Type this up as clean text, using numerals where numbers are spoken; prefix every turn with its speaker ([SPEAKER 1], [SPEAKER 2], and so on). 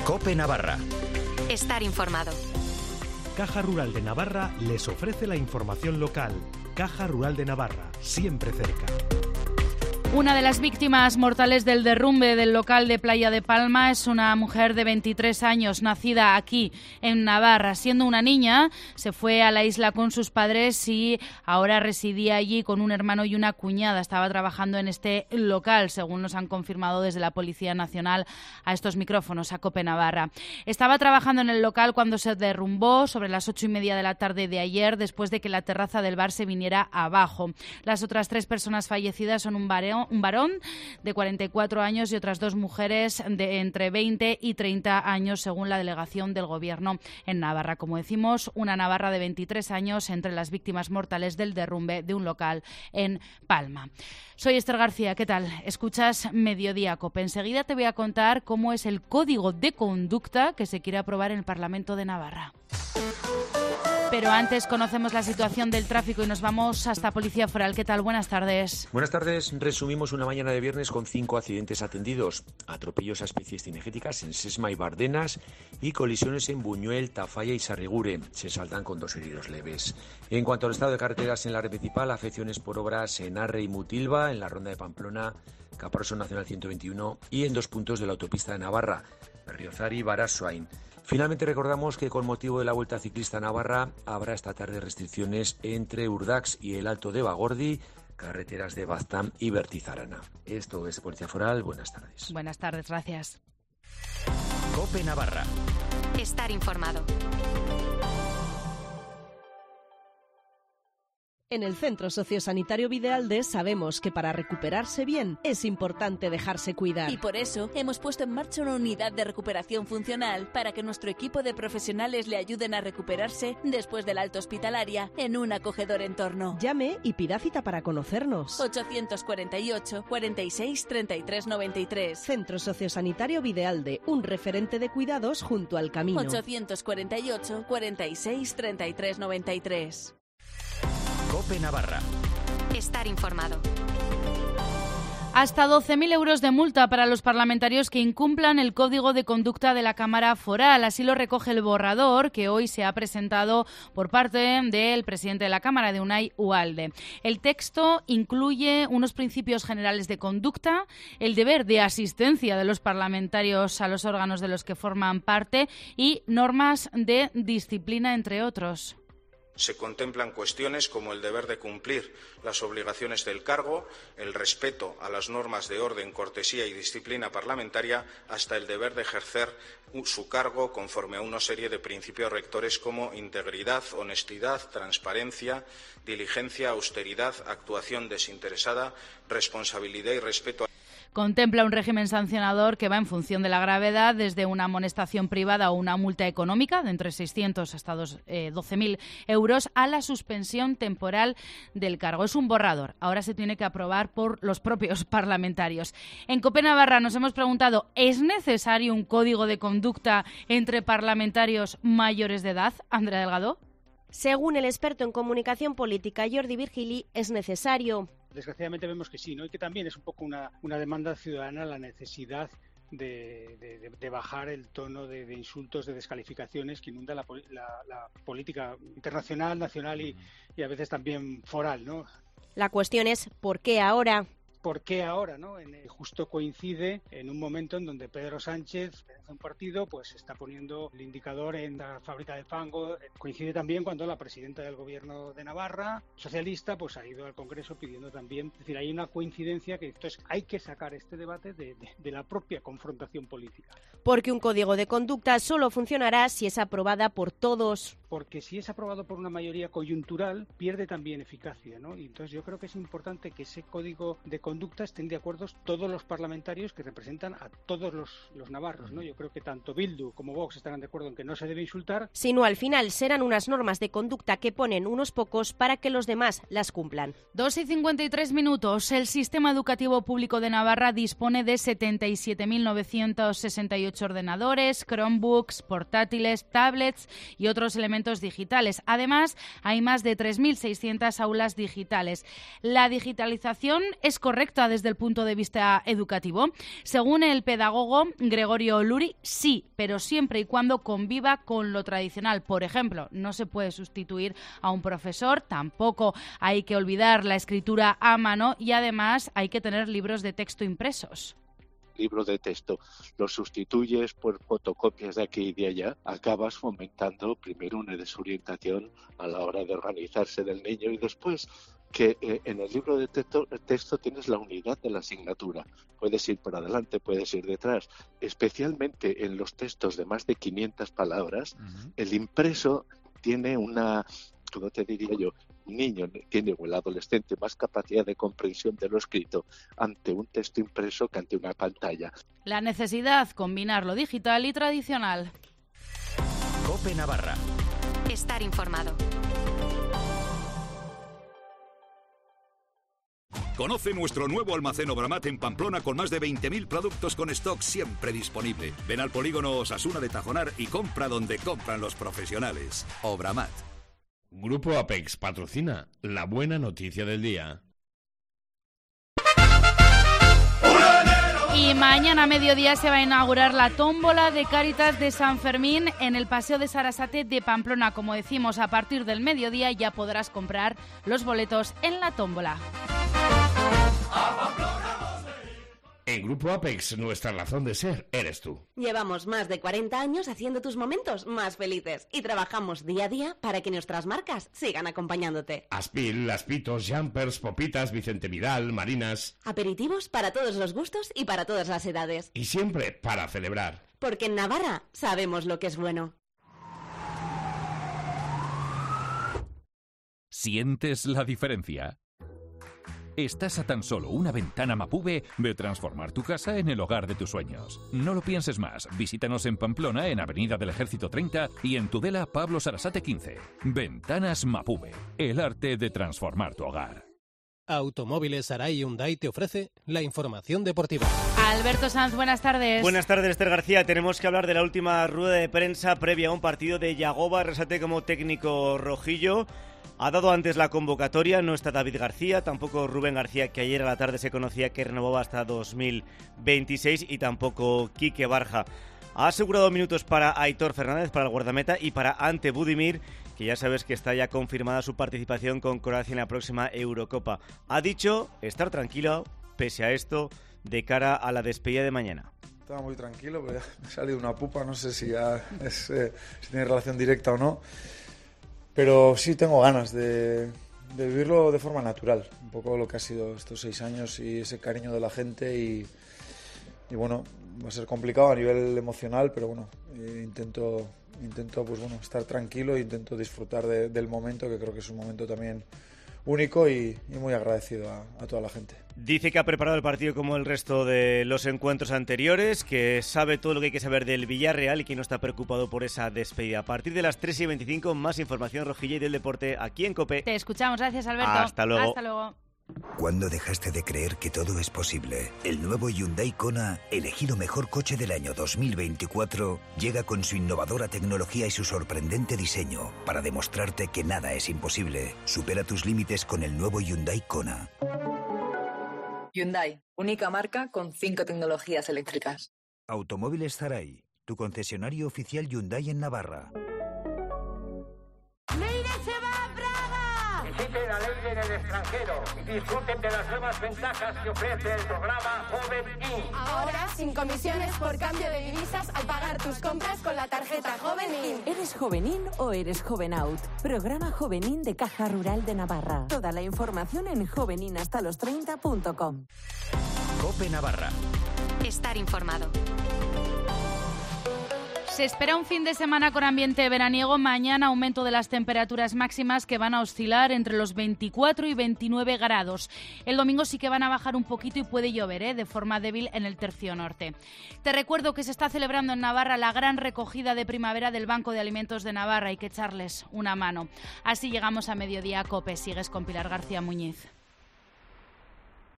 [SPEAKER 1] COPE Navarra.
[SPEAKER 2] Estar informado.
[SPEAKER 3] Caja Rural de Navarra les ofrece la información local. Caja Rural de Navarra, siempre cerca.
[SPEAKER 4] Una de las víctimas mortales del derrumbe del local de Playa de Palma es una mujer de 23 años, nacida aquí, en Navarra. Siendo una niña, se fue a la isla con sus padres y ahora residía allí con un hermano y una cuñada. Estaba trabajando en este local, según nos han confirmado desde la Policía Nacional a estos micrófonos, a COPE Navarra. Estaba trabajando en el local cuando se derrumbó sobre las 8:30 de la tarde de ayer, después de que la terraza del bar se viniera abajo. Las otras 3 personas fallecidas son un varón de 44 años y otras 2 mujeres de entre 20 y 30 años, según la delegación del Gobierno en Navarra. Como decimos, una navarra de 23 años entre las víctimas mortales del derrumbe de un local en Palma. Soy Esther García, ¿qué tal? Escuchas Mediodía COPE. Enseguida te voy a contar cómo es el código de conducta que se quiere aprobar en el Parlamento de Navarra. Pero antes conocemos la situación del tráfico y nos vamos hasta Policía Foral. ¿Qué tal? Buenas tardes.
[SPEAKER 5] Buenas tardes. Resumimos una mañana de viernes con 5 accidentes atendidos. Atropellos a especies cinegéticas en Sesma y Bardenas y colisiones en Buñuel, Tafalla y Sarrigure. Se saltan con 2 heridos leves. En cuanto al estado de carreteras en la red principal, afecciones por obras en Arre y Mutilva, en la ronda de Pamplona, Caparrós Nacional 121 y en 2 puntos de la autopista de Navarra, Berriozar y Barasoain. Finalmente recordamos que con motivo de la Vuelta Ciclista Navarra habrá esta tarde restricciones entre Urdax y el Alto de Bagordi, carreteras de Baztán y Bertizarana. Esto es Policía Foral. Buenas tardes.
[SPEAKER 4] Buenas tardes, gracias.
[SPEAKER 1] COPE Navarra.
[SPEAKER 2] Estar informado.
[SPEAKER 6] En el Centro Sociosanitario Videalde sabemos que para recuperarse bien es importante dejarse cuidar.
[SPEAKER 7] Y por eso hemos puesto en marcha una unidad de recuperación funcional para que nuestro equipo de profesionales le ayuden a recuperarse después del alta hospitalaria en un acogedor entorno.
[SPEAKER 6] Llame y pida cita para conocernos.
[SPEAKER 7] 848 46 33 93.
[SPEAKER 6] Centro Sociosanitario Videalde, un referente de cuidados junto al camino.
[SPEAKER 7] 848 46 33 93.
[SPEAKER 1] COPE Navarra.
[SPEAKER 2] Estar informado.
[SPEAKER 4] Hasta 12.000 euros de multa para los parlamentarios que incumplan el Código de Conducta de la Cámara Foral. Así lo recoge el borrador que hoy se ha presentado por parte del presidente de la Cámara, de Unai Ugalde. El texto incluye unos principios generales de conducta, el deber de asistencia de los parlamentarios a los órganos de los que forman parte y normas de disciplina, entre otros.
[SPEAKER 8] Se contemplan cuestiones como el deber de cumplir las obligaciones del cargo, el respeto a las normas de orden, cortesía y disciplina parlamentaria, hasta el deber de ejercer su cargo conforme a una serie de principios rectores como integridad, honestidad, transparencia, diligencia, austeridad, actuación desinteresada, responsabilidad y respeto.
[SPEAKER 4] Contempla un régimen sancionador que va en función de la gravedad, desde una amonestación privada o una multa económica de entre 600 hasta 12.000 euros a la suspensión temporal del cargo. Es un borrador. Ahora se tiene que aprobar por los propios parlamentarios. En COPE Navarra nos hemos preguntado, ¿es necesario un código de conducta entre parlamentarios mayores de edad? Andrea Delgado.
[SPEAKER 9] Según el experto en comunicación política Jordi Virgili, es necesario.
[SPEAKER 10] Desgraciadamente vemos que sí, ¿no? Y que también es un poco una demanda ciudadana la necesidad de bajar el tono de insultos, de descalificaciones que inunda la política internacional, nacional y a veces también foral, ¿no?
[SPEAKER 9] La cuestión es ¿por qué ahora?
[SPEAKER 10] ¿Por qué ahora, no? Justo coincide en un momento en donde Pedro Sánchez, de un partido, pues está poniendo el indicador en la fábrica de fango. Coincide también cuando la presidenta del Gobierno de Navarra, socialista, pues ha ido al Congreso pidiendo también. Es decir, hay una coincidencia que entonces hay que sacar este debate de la propia confrontación política.
[SPEAKER 9] Porque un código de conducta solo funcionará si es aprobada por todos.
[SPEAKER 10] Porque si es aprobado por una mayoría coyuntural, pierde también eficacia, ¿no? Y entonces yo creo que es importante que ese código de conducta estén de acuerdo todos los parlamentarios que representan a todos los navarros, ¿no? Yo creo que tanto Bildu como Vox estarán de acuerdo en que no se debe insultar.
[SPEAKER 9] Sino al final serán unas normas de conducta que ponen unos pocos para que los demás las cumplan.
[SPEAKER 4] 2:53 minutos. El Sistema Educativo Público de Navarra dispone de 77.968 ordenadores, Chromebooks, portátiles, tablets y otros elementos digitales. Además, hay más de 3.600 aulas digitales. La digitalización es correcta correcta desde el punto de vista educativo? Según el pedagogo Gregorio Luri, sí, pero siempre y cuando conviva con lo tradicional. Por ejemplo, no se puede sustituir a un profesor, tampoco hay que olvidar la escritura a mano y además hay que tener libros de texto impresos.
[SPEAKER 11] Libros de texto los sustituyes por fotocopias de aquí y de allá, acabas fomentando primero una desorientación a la hora de organizarse del niño y después que en el libro de texto tienes la unidad de la asignatura. Puedes ir por adelante, puedes ir detrás. Especialmente en los textos de más de 500 palabras, el impreso tiene una, ¿cómo te diría yo? Un niño tiene, o el adolescente, más capacidad de comprensión de lo escrito ante un texto impreso que ante una pantalla.
[SPEAKER 4] La necesidad, combinar lo digital y tradicional.
[SPEAKER 1] COPE Navarra.
[SPEAKER 2] Estar informado.
[SPEAKER 12] Conoce nuestro nuevo almacén Obramat en Pamplona con más de 20.000 productos con stock siempre disponible. Ven al polígono Osasuna de Tajonar y compra donde compran los profesionales. Obramat.
[SPEAKER 13] Grupo Apex patrocina la buena noticia del día.
[SPEAKER 4] Y mañana a mediodía se va a inaugurar la tómbola de Cáritas de San Fermín en el Paseo de Sarasate de Pamplona. Como decimos, a partir del mediodía ya podrás comprar los boletos en la tómbola.
[SPEAKER 13] En Grupo Apex, nuestra razón de ser eres tú.
[SPEAKER 14] Llevamos más de 40 años haciendo tus momentos más felices y trabajamos día a día para que nuestras marcas sigan acompañándote.
[SPEAKER 13] Aspil, Aspitos, Jumpers, Popitas, Vicente Vidal, Marinas.
[SPEAKER 14] Aperitivos para todos los gustos y para todas las edades.
[SPEAKER 13] Y siempre para celebrar.
[SPEAKER 14] Porque en Navarra sabemos lo que es bueno.
[SPEAKER 15] ¿Sientes la diferencia? Estás a tan solo una ventana Mapube de transformar tu casa en el hogar de tus sueños. No lo pienses más. Visítanos en Pamplona, en Avenida del Ejército 30 y en Tudela, Pablo Sarasate 15. Ventanas Mapube. El arte de transformar tu hogar.
[SPEAKER 16] Automóviles Arai Hyundai te ofrece la información deportiva.
[SPEAKER 4] Alberto Sanz, buenas tardes.
[SPEAKER 17] Buenas tardes, Esther García. Tenemos que hablar de la última rueda de prensa previa a un partido de Yagoba Arrasate como técnico rojillo. Ha dado antes la convocatoria, no está David García, tampoco Rubén García, que ayer a la tarde se conocía que renovaba hasta 2026, y tampoco Quique Barja. Ha asegurado minutos para Aitor Fernández, para el guardameta, y para Ante Budimir, que ya sabes que está ya confirmada su participación con Croacia en la próxima Eurocopa. Ha dicho estar tranquilo, pese a esto, de cara a la despedida de mañana.
[SPEAKER 18] Estaba muy tranquilo, pero ya me ha salido una pupa, no sé si ya si tiene relación directa o no. Pero sí tengo ganas de vivirlo de forma natural, un poco lo que ha sido estos 6 años y ese cariño de la gente y bueno, va a ser complicado a nivel emocional, pero bueno, intento pues bueno, estar tranquilo e intento disfrutar del momento, que creo que es un momento también único y muy agradecido a toda la gente.
[SPEAKER 17] Dice que ha preparado el partido como el resto de los encuentros anteriores, que sabe todo lo que hay que saber del Villarreal y que no está preocupado por esa despedida. A partir de las 3:25, más información rojilla y del deporte aquí en COPE.
[SPEAKER 4] Te escuchamos, gracias Alberto.
[SPEAKER 17] Hasta luego.
[SPEAKER 4] Hasta luego.
[SPEAKER 19] ¿Cuándo dejaste de creer que todo es posible? El nuevo Hyundai Kona, elegido mejor coche del año 2024, llega con su innovadora tecnología y su sorprendente diseño para demostrarte que nada es imposible. Supera tus límites con el nuevo Hyundai Kona.
[SPEAKER 20] Hyundai, única marca con 5 tecnologías eléctricas.
[SPEAKER 19] Automóviles Arai, tu concesionario oficial Hyundai en Navarra.
[SPEAKER 21] Visiten a Leire en el extranjero y disfruten de las nuevas ventajas que ofrece el programa Joven In.
[SPEAKER 22] Ahora, sin comisiones por cambio de divisas al pagar tus compras con la tarjeta Joven In.
[SPEAKER 23] ¿Eres Joven In o eres Joven Out? Programa Joven In de Caja Rural de Navarra. Toda la información en joveninhastalostreinta.com.
[SPEAKER 1] COPE Navarra.
[SPEAKER 2] Estar informado.
[SPEAKER 4] Se espera un fin de semana con ambiente veraniego. Mañana aumento de las temperaturas máximas que van a oscilar entre los 24 y 29 grados. El domingo sí que van a bajar un poquito y puede llover, de forma débil en el tercio norte. Te recuerdo que se está celebrando en Navarra la gran recogida de primavera del Banco de Alimentos de Navarra. Hay que echarles una mano. Así llegamos a mediodía. COPE. Sigues con Pilar García Muñiz.